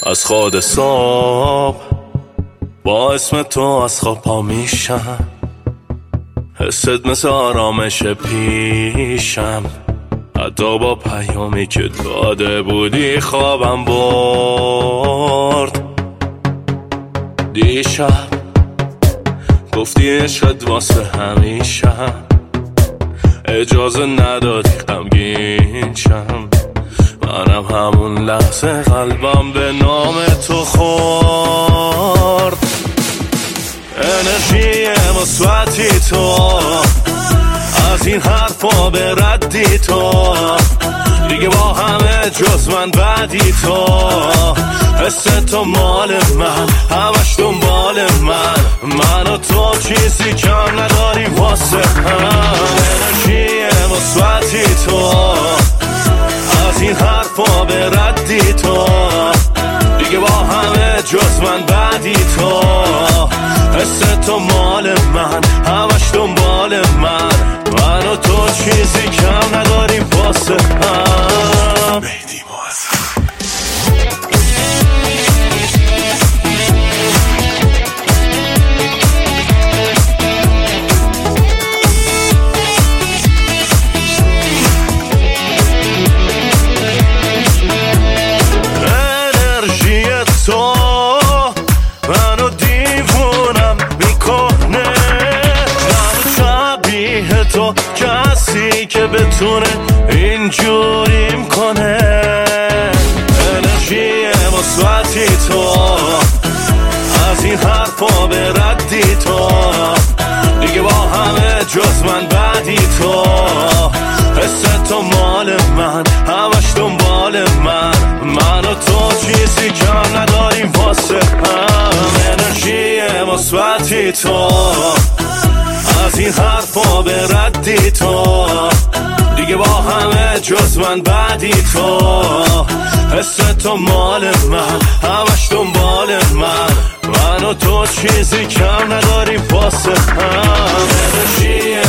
از خود صبح با اسم تو از خواب پا میشم، حست مثل آرامش پیشم، حتی با پیامی که داده بودی خوابم برد. دیشب گفتی عشقت واسه همیشه، اجازه ندادی غمگین شم، منم همون لحظه قلبم به نام تو خورد. انرژی مثبتی تو، از این حرفا به ردی تو، دیگه با همه جز من بعدی تو، حس تو مال من، همش دنبال من و تو چیزی کم نداریم واسه هم. انرژی مثبتی تو، از این حرفا به ردی تو، دیگه با همه جز من بعدی تو، حس تو مال من، همش دنبال من و تو چیزی کم نداریم واسه هم. انرژی تو منو دیوونم میکنه، منو شبیه تو کسی که بتونه اینجوریم کنه. انرژی مثبتی تو، از این حرفا به ردی تو، دیگه با همه جز من بعدی تو، حس تو مال من، همش دنبال من و تو چیزی کم نداریم واسه هم. انرژی مثبتی تو، از این حرفا به ردی تو، دیگه با همه جز من بعدی تو، حس تو مال من، همش دنبال من و تو چیزی کم نداریم واسه هم. انرژی